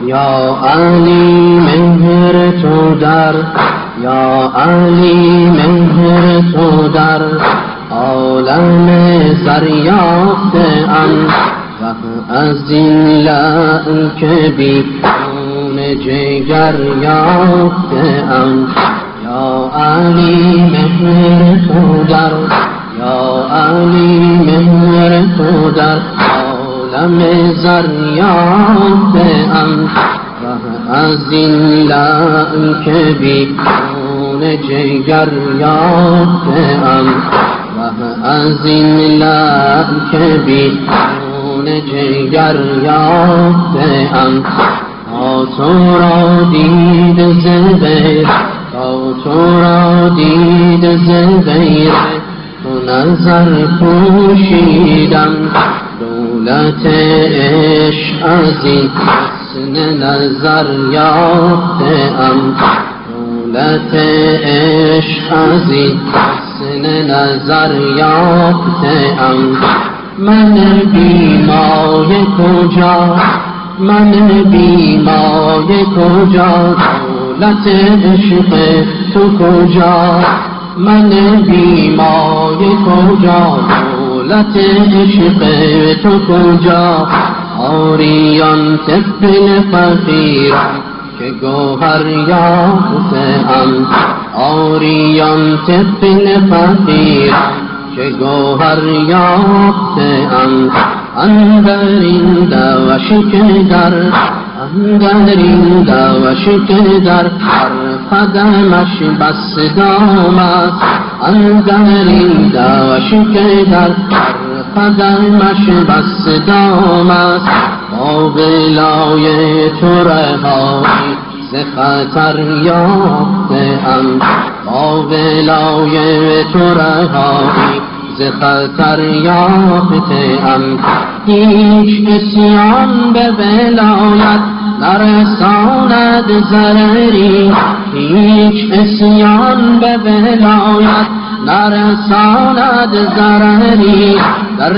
یا علی مهر تو در، یا علی مهر تو در عالم زریافته ام، و از این لعن که بی خون جگر یافته ام. یا علی مهر تو در، یا علی مهر تو در عالم زریافته ام، و از این لعن که بی خون جگر یافته ام، و از این لعن که بی خون جگر یافته ام. تا تو را دید زبیر، تا تو را دید زبیر تو نظر پوشیدم، دولت عشق از این حسن نظر یافته ام، دولت عشق از این حسن نظر یافته ام. من بیمای کجا، من بیمای کجا، دولت عشق تو کجا، من بیمای کجا، دولت عشق تو کجا. آریان طفل فقیرم که گوهر یافته ام، آریان طفل فقیرم که گوهر یافته ام. اندر این دوش که در، اندر این دوش که در هر قدمش بس دام است، اندر این دوش که در هر قدمش بس دام است. با ولای تو رهایی ز خطر یافته ام، با ولای تو رهایی ز خطر یافته ام. هیچ اسیان به ولایت نرساند ضرری، هیچ اسیان به ولایت نرساند ضرری. در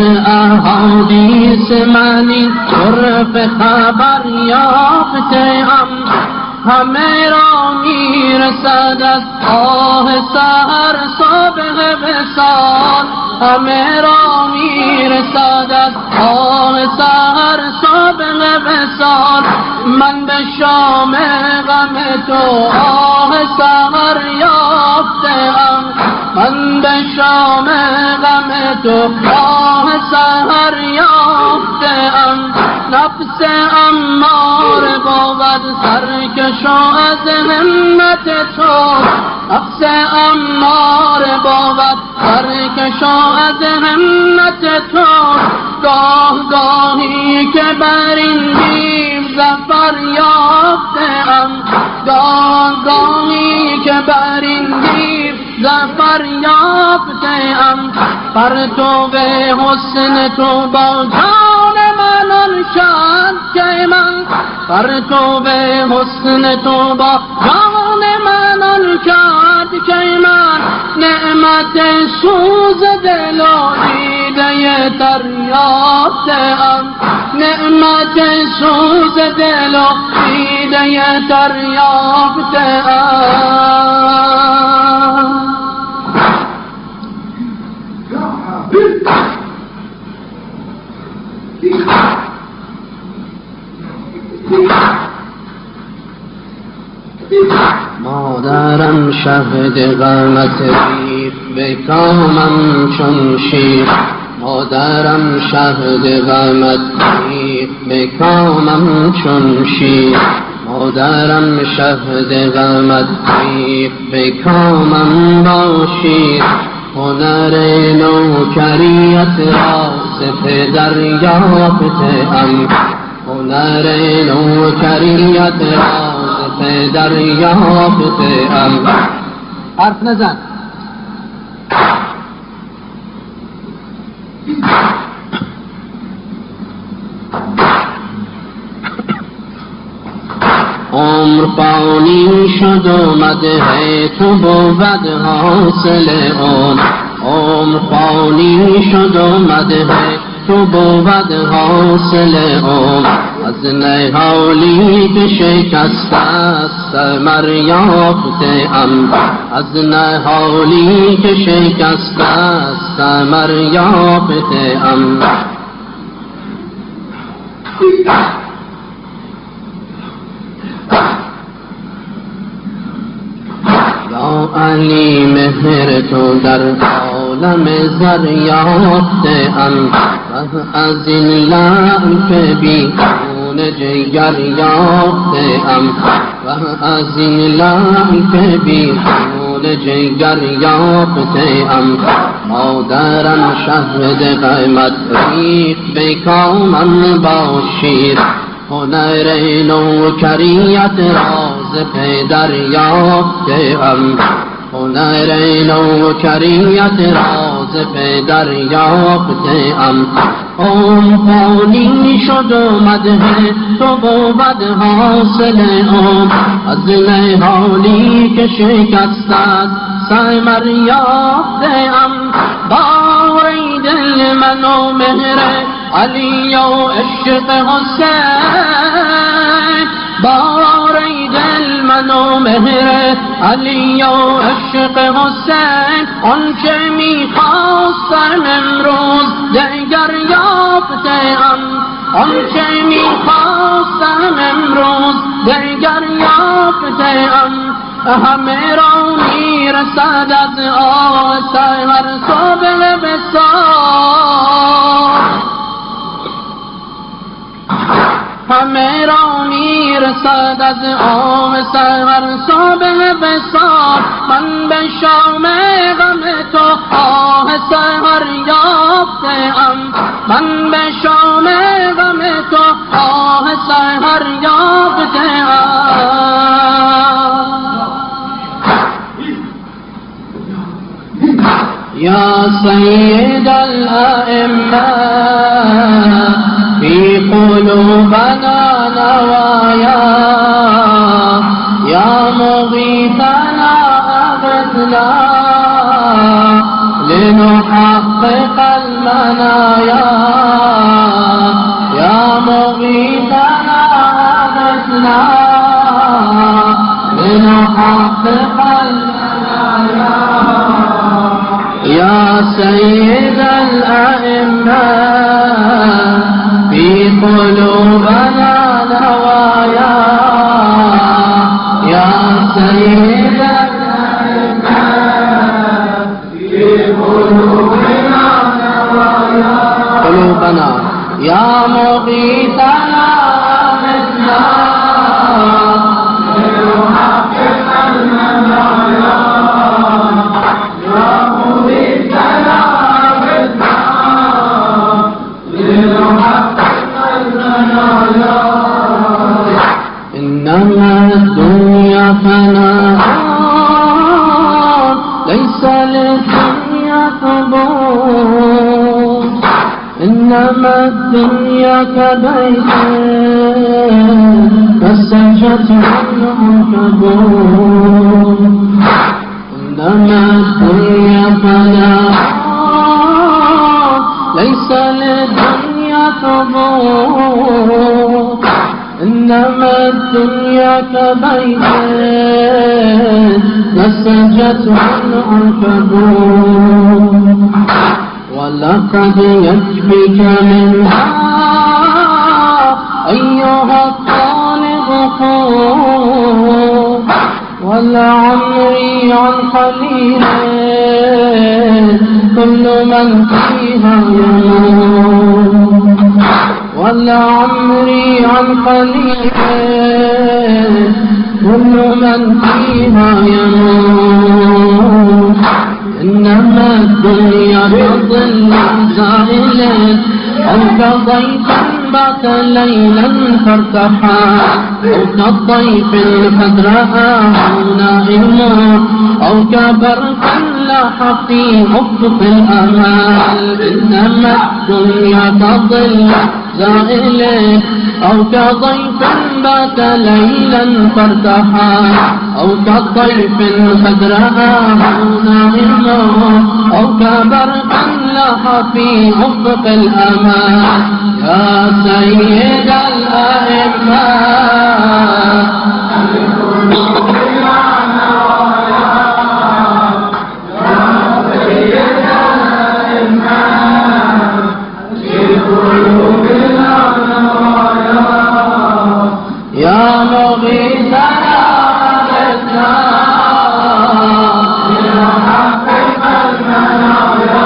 احادیث من این طرف خبر یافته ام، همه را میرسد از آه سحر صبح وصال، همه را میرسد از آه سحر صبح وصال. من به شام غم تو آه سحر یافته ام، من به شام غم تو آه سحر یافته ام. نفس امار بود سرکشو از همت تو، نفس امار بود سرکشو از همت تو. گاه گاهی که بر این دیو ظفر یافته ام، گاه گاهی که بر این دیو ظفر یافته ام. پرتو حسن تو با جان من انشاد که من، پرتو حسن تو با جان من انشاد که من. نعمت سوز دل و دیده تر یافته ام، نعمت سوز دل و دیده تر یافته ام. مادرم شهد غمت ریخ به کامم چون شیر، مادرم شهد غمت ریخ به کامم چون شیر، مادرم شهد غمت ریخ به کامم با شیر. هنر نوکریت را ز پدر یافته ام، هنر نوکریت را ز پدر یافته ام. حرف نزن. عمر فانی شد و مدح تو بود حاصل اون، عمر فانی شد و مدح تو بود حاصل اون از نهالی که شکست است مریافته ام از نهالی که شکست است مریافته ام یا علی مهر تو در عالم زر یافته ام از این لعن که بی خون جگر یافته ام از این لعن که بی خون جگر یافته ام مادرم شهد قیمت ریخ به کامم با شیر هنر نوکریت راز پدر یافته ام هنر نوکریت راز پدر یافته ام فانی شد و مده تو بود حاصل ام از نهالی که شکست است ثمر یافته ام باری دل من و مهر علی و عشق حسین باری دل من و مهر علی و عشق حسین آنچه میخواستم امروز دیگر یافته ام آنچه میخواستم امروز دیگر یافته ام همه را میرسد از آسای هر صبح بسار همه را میرسد از آم سهر صبح بسار من به شام غم تو آه سهر یافته ام من به شام غم تو آه سهر یافته ام یا سید الائمه في قلوبنا نوايا يا مغيثنا أغثنا لنحقق المنايا يا مغيثنا أغثنا لنحقق المنايا يا سيد الأئمة في قلوبنا نوايا يا سيد الأئمة في قلوبنا نوايا قلوبنا يا مغيثنا مثلا لنحقق المنايا يا مغيثنا مثلا إنما الدنيا فناء ليس للدنيا ثبوت إنما الدنيا كبيت فسجت عنه العنكبوت إنما الدنيا فناء ليس للدنيا ثبوت إنما الدنيا كبيت نسجت العنكبوت ولقد يكفيك منها أيها الطالب قوت ولعمري عن قليل كل من فيها يموت ولعمري عن قليل كل من فيها يموت إنما الدنيا كظل زائل أو كضيف بات ليلا فارتحى أو كالضيف قد رآه نائم أو كبرق لاح في أفق الآمال إنما الدنيا كظل زائل أو كضيف بات ليلا فارتحى أو كطيف قد رآه نائما أو كبرق لاح في أفق الأمان يا سيد الأئمة يا مغيثنا أغثنا لنحقق المنايا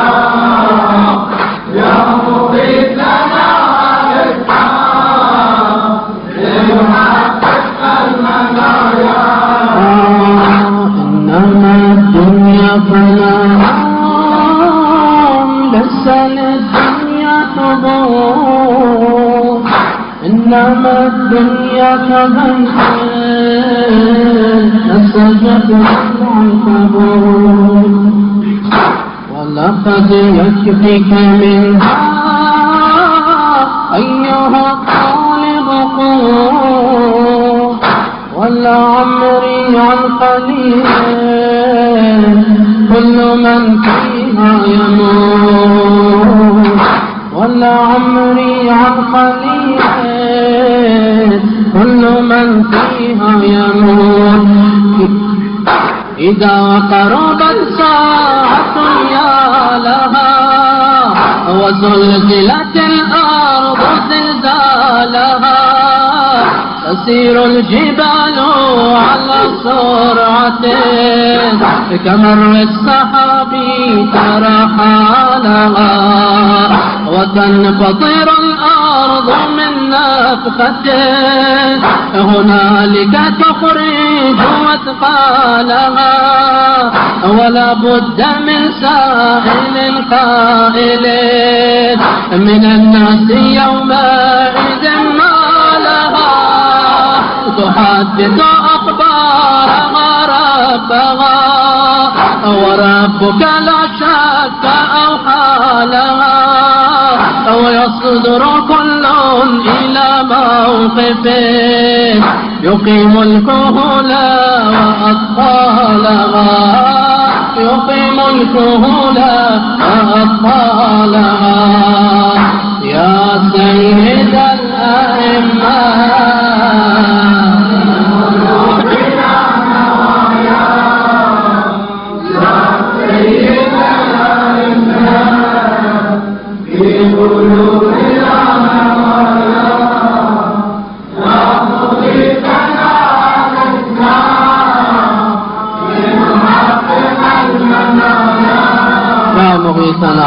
يا مغيثنا أغثنا لنحقق المنايا إنما الدنيا فناء ليس للدنيا حضور إنما الدنيا كبيت نسجت العنكبوت ولقد يكفيك منها أيها الطالب قوت ولعمري عن قليل كل من فيها يموت ولعمري عن قليل كل من فيها يموت إذا قربت ساعة يا لها وزلزلت الأرض زلزالها تسير الجبال على سرعة كمر السحاب ترى حالها وتنفطر الأرض من نفخة هنالك تخرج أثقالها ولا بد من سائل قائل من الناس يومئذ ما لها تحدث أخبارها ربها وربك لا شك أوحى لها ويصدر كل إلى موقفه يقيم الكهولا وأطفالها يقيم الكهولا وأطفالها يا سيد الأئمة مغيثنا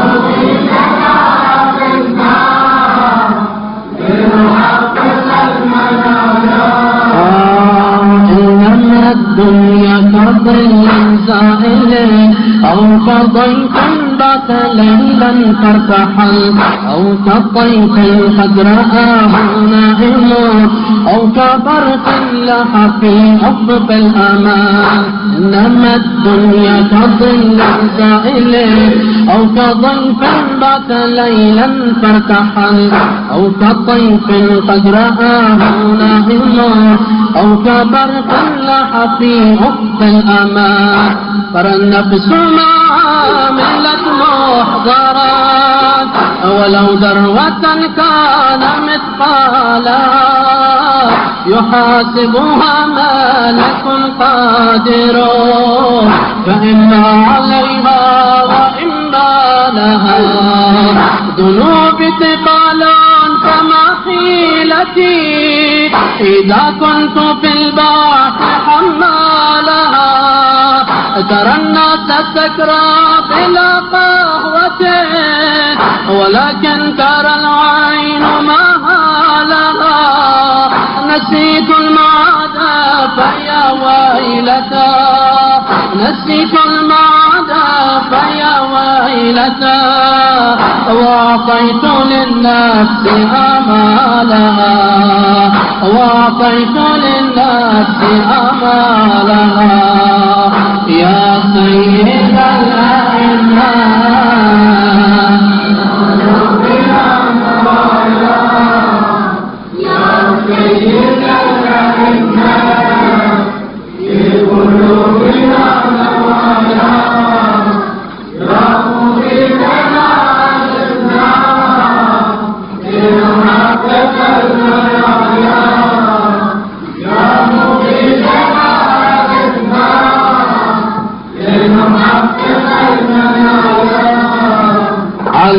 إنما الدنيا كظل زائل أو كضيف بات ليلا فارتحل أو كطيف قد رآه نائم أو كبرق لاح في أفق الأمان إنما الدنيا كظل زائل أو كضيف بات ليلا فارتحل أو كطيف قد رآه نائم أو كبرق لاح في أفق الأمان فالنفس ما عملت محضرات ولو ذروة كان مثقالها يحاسبها ملك قادر فإما عليها وإما لها ذنوب ثقال فما حيلتي إذا كنت في البحر حمالها ترى الناس سكرى بلا قهوة ولكن ترى العين ما هالها نسيت المعاد فيا ويلتا نسيت المعاد فيا ويلتا وأعطيت للنفس أمالها وأعطيت للنفس أمالها يا سيد الأئمة يا سيد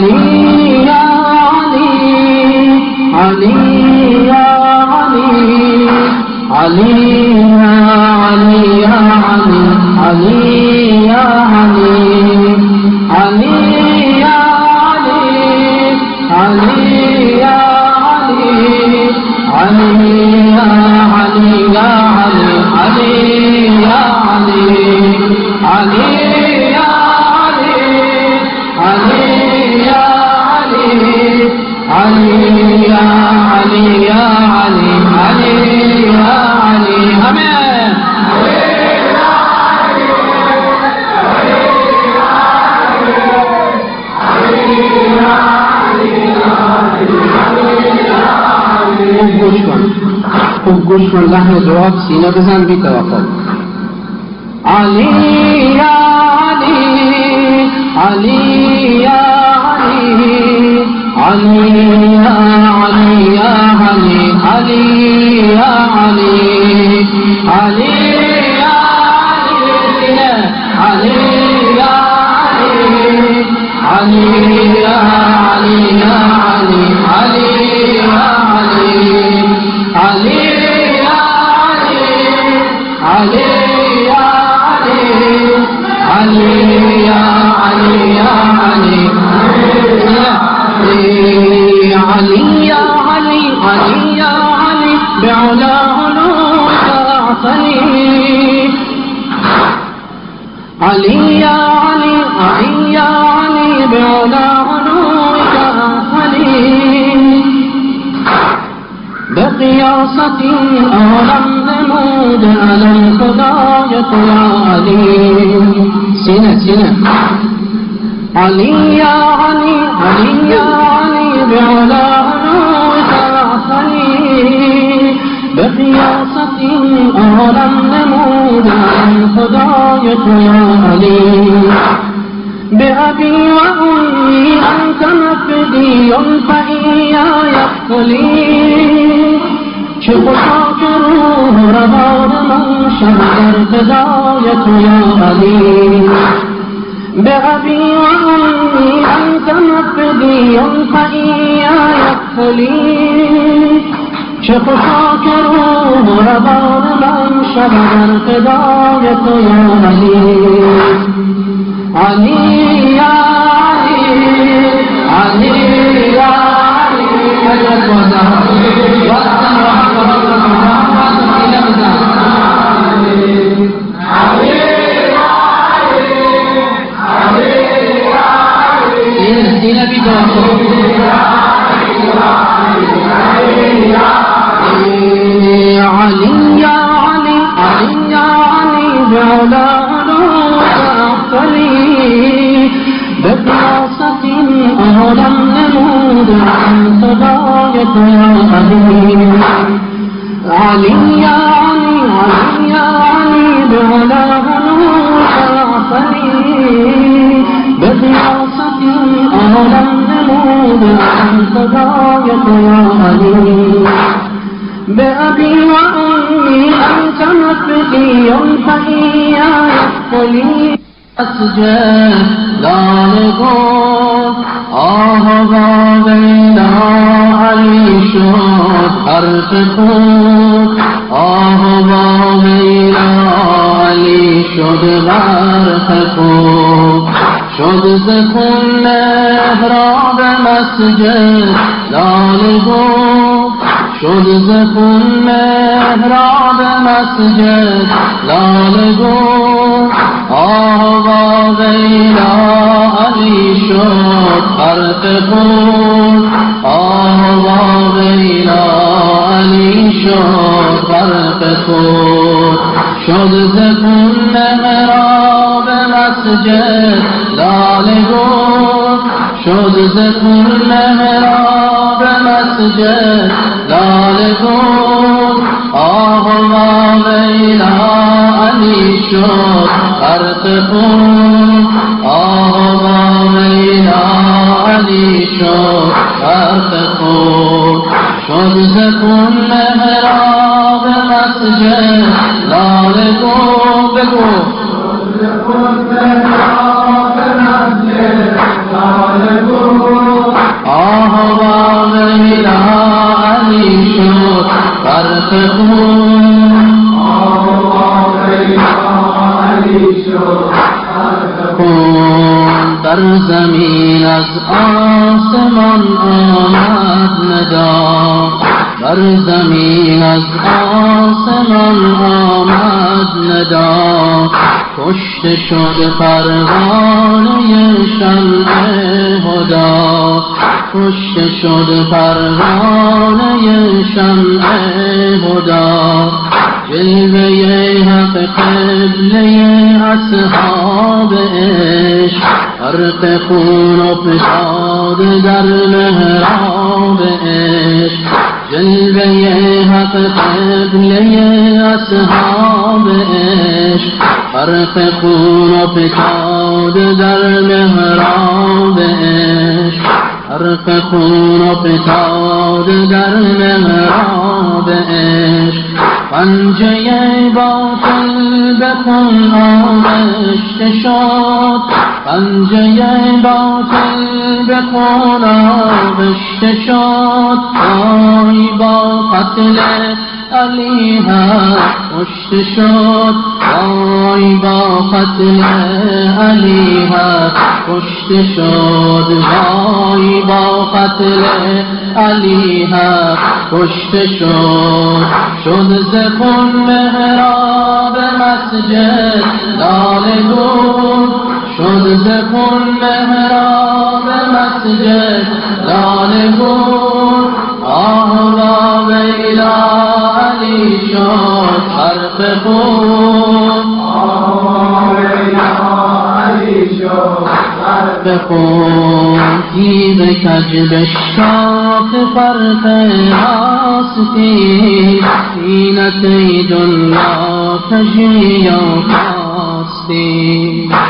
علی یا علی علی یا علی علی یا علی یا علی علی یا علی علی یا علی علی یا علی علی یا علی یا علی علی یا علی علی یا علی علی یا علی علی یا علی آمین خوب گوش کن لحن جواب سینه بزن بی توقع علی یا علی علی یا علی علی یا علی یا علی علی یا علی علی یا علی یا علی یا علی یا علی علی یا علی علی یا علی علی یا علی علی یا علی علی یا علی علی یا علی بعلا علوك أعطني علی یا علی علی یا علی بعلا علوك أعطني بقياصة أولم نمود على الخداية يا علي سنة علي يا علي علي يا علي بعلا علوك أعطني بقياصة أولم نمود على الخداية يا علي بأبي وأمي أنت مفدي فإياي اقتلي چه خوشا که روح روان من شد در فدایت یا علی بأبي وأمي أنت مفدي فإياي اقتلي چه خوشا که روح روان من شد در فدایت یا علی علی یا علی علی یا أولم نمود عن خداية يا علي يا علي علي يا علي بعلا هنوك أعطني بقياصة أولم نمود عن خداية يا علي بأبي وأمي أنت مفدي فإياي اقتلي أسجد لالگون آهوا ویلا علی شد حرف خود آهوا ویلا علی شد غرق خود شد زخون محراب مسجد لالگون شد زخون محراب مسجد لالگون آهوا ویلا علی شد غرق خود آهوا ویلا علی شد غرق خود شد زخون محراب مسجد لالگون شد زخون محراب مسجد لالگون آهوا ویلا علی شد غرق خود آهوا ویلا علی شد غرق خود شد زخون محراب مسجد لالگون بگو آه ویلا علی شد غرق خون آه ویلا علی شد غرق خون در زمین از آسمان آمد ندا در زمین از آسمان آمد ندا کشته شد پروانه شمع هدا کشته شد پروانه شمع هدا جلوه حق قبله اصحاب عشق غرق خون افتاده در محراب عشق جلوه حق قبله اصحاب عشق غرق خون افتاده در محراب عشق غرق خون افتاده در محراب عشق پنجه باطل به خون آغشته شد پنجه باطل به خون آغشته شد وای با قتل علی حق کشته شد وای با قتل علی حق کشته شد وای با قتل علی حق کشته شد شد ز خون محراب مسجد لاله گون شد ز خون محراب مسجد لاله گون آه ویلا علی شد غرق خون آه ویلا علی شد غرق خون تیغ کج به شاخ فرق راستی زینت دنیا کجی و کاستی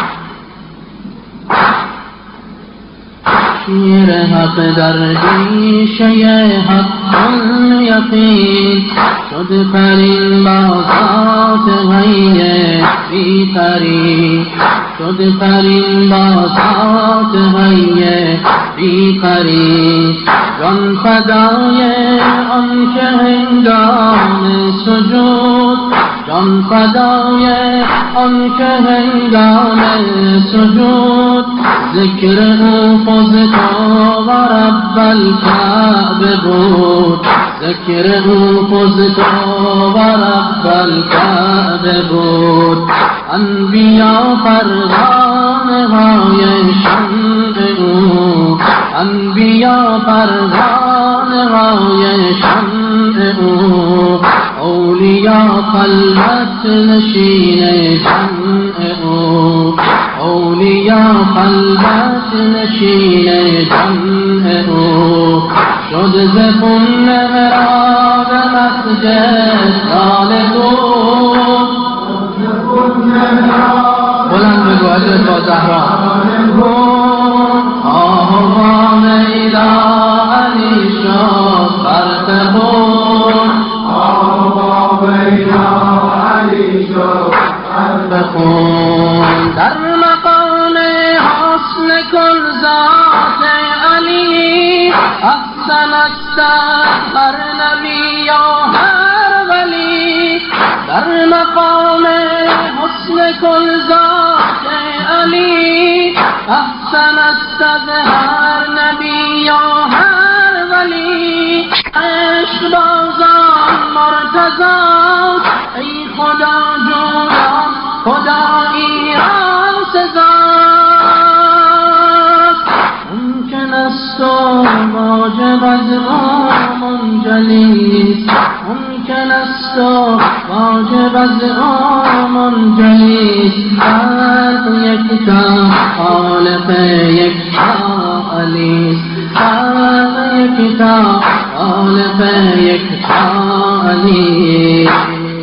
شیر حق در ریشه حق یقین شد پرین با ذات غیب بی پری شد پرین با ذات غیب بی پری جان فدای آن که هنگام سجود جان فدای آن که هنگام سجود ذکر او فزتا و رب الکعبه بود ذکر او فزتا و رب الکعبه بود انبیا پروانه های شمع او انبیا پروانه های شمع او اولیا خلوت نشین جمع او اولیا خلوت نشین جمع او شد ز خون محراب مسجد لاله گون بلند بگو حضرت با زهرا آه ویلا علی شد غرق خون آه ویلا علی شد غرق خون در مقام حسن کل ذات علی احسن است هر نبی یا هر ولی در مقام حسن کل ذات علی احسن است هر نبی یا هر ولی عشق بازان مرتضی ای خدا جویان خدایی را سزاست ممکن است و واجب از ما منجلیست ممکن است و واجب از ما منجلیست خلق یکتا خالق یکتا علیست خلق یکتا خالق یکتا علیست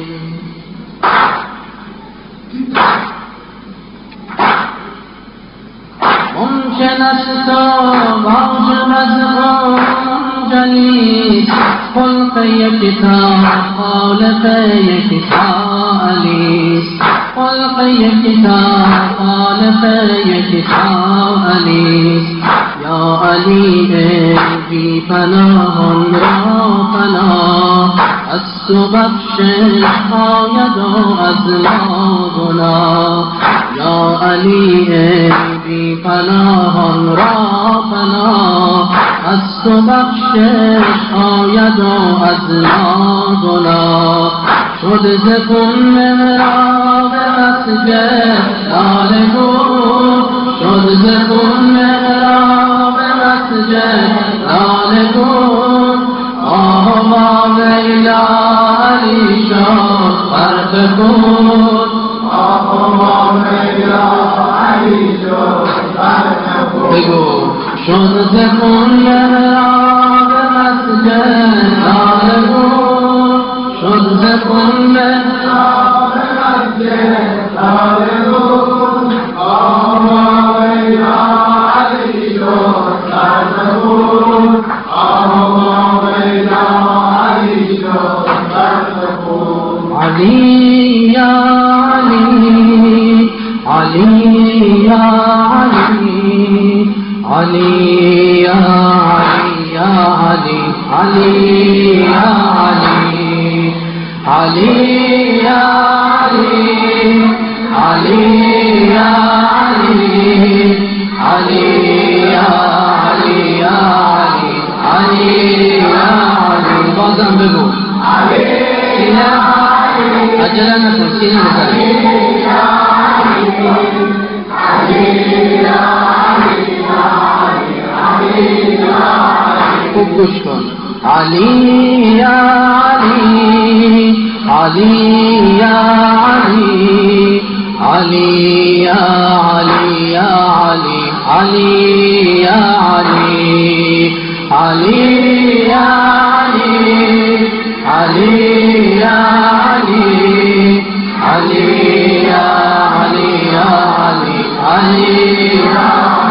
ممکن است و واجب از ما منجلیست خلق یکتا خالق یکتا علیست خلق یکتا خالق یکتا علیست یا علی ای بی پناهان را پناه از تو بخشش آید و از ما گناه یا علی ای بی پناهان را پناه از تو بخشش آید و از ما گناه شد ز خون محراب مسجد لاله گون شد ز خون محراب مسجد لاله گون آه ما میلا علی شد غرق خون آه ما میلا علی شد غرق خون بگو شد ز خون محراب مسجد لاله گون شد ز خون محراب مسجد لاله گون آه ما میلا علی شد غرق خون آه ما میلا علی شد غرق خون علی یا علی علی یا علی علی یا علی یا علی علی یا علی علی یا علی علی یا علی علی یا علی یا علی علی یا علی بازم بگو علی یا علی عجله نکن سینه بزنی خوب گوش کن علی یا علی علی یا علی علی یا علی یا علی علی یا علی علی یا علی علی یا علی علی یا علی یا علی علی یا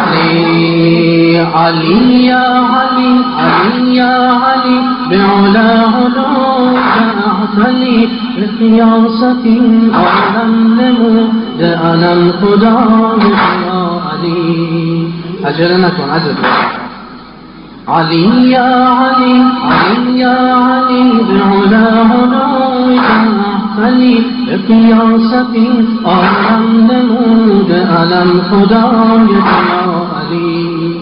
علی یا علی علی یا علی بعلا علوك أعتلي بقياست أعلم نمود أنا الخدا يا علي أجل نكون أجل علي يا علي علي يا علي بعلا علوك أعتلي بقياست أعلم نمود أنا الخدا يا علي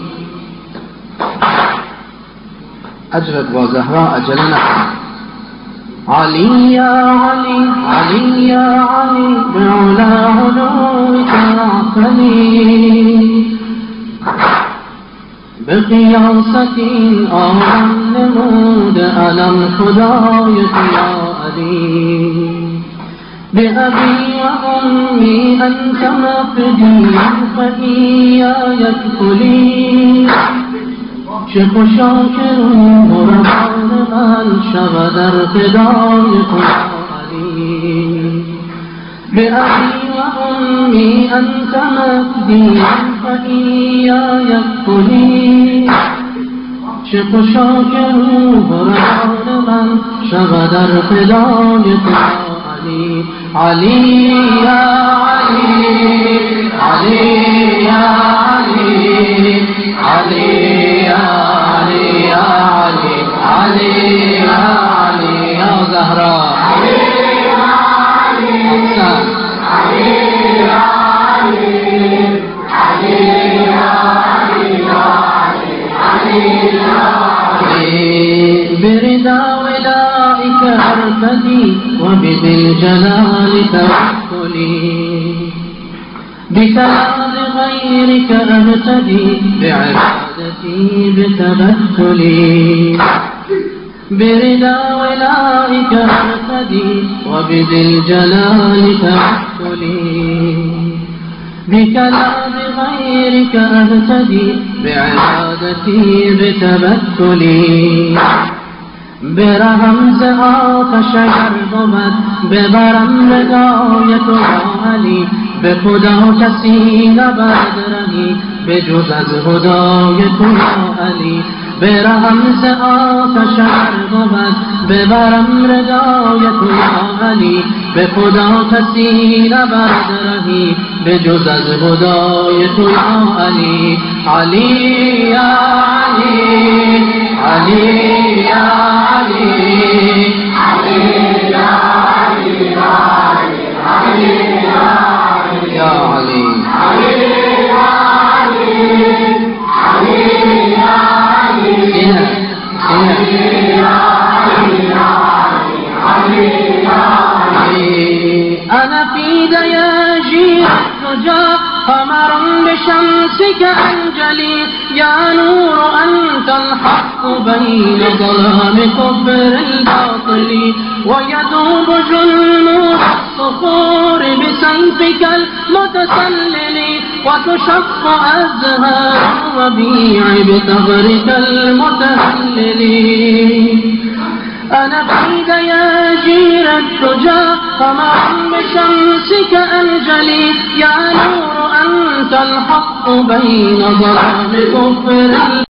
أجرد وزهراء أجلنا علي يا علي علي يا علي بعلا علوك أعتلي بقياست أعلم نمود ألم خداي يا علي بأبي وأمي أنت مفدي فإياي ادخلي چه خوشا که قربان من شود در فدای تو علی بأبي وأمي أنت مفدي فإياي ادخلي چه خوشا که قربان من شود در فدای تو علی علی یا علی علی یا علی علی علي يا علي علي يا علي يا زهراء علي يا علي علي يا علي علي يا علي علي يا علي برضا ولائك ارتدي وبذي الجلال توكلي بكلام غيرك أهتدي بعبادتي بتبتلي برضا ولائك أهتدي وبذي الجلال توكلي بكلام غيرك أهتدي بعبادتي بتبتلي برهم ز آتش اگر بود ببرم ردایت یا علی به خدا کسی نبرد رهی به جز از هدای تو یا علی برهم ز آتش اگر بود ببرم ردای تو یا علی، به خدا کسی نبرد رهی به جز از خدای تو یا علی. علی یا علی، علی یا علی، علی یا علی، علی یا علی، علی یا أنا في دياجير الرجا قمر بشمسك أنجلي، يا نور أنت الحق بين ظلام كفر الباطل، ويذوب جنود الصخور بسيفك المتسلل، وتشق أزهار الربيع بثغرك المتهلل. أنا في دياجير الدجى قمر بشمسك أنجلي، يا نور أنت الحق بين ظلام كفر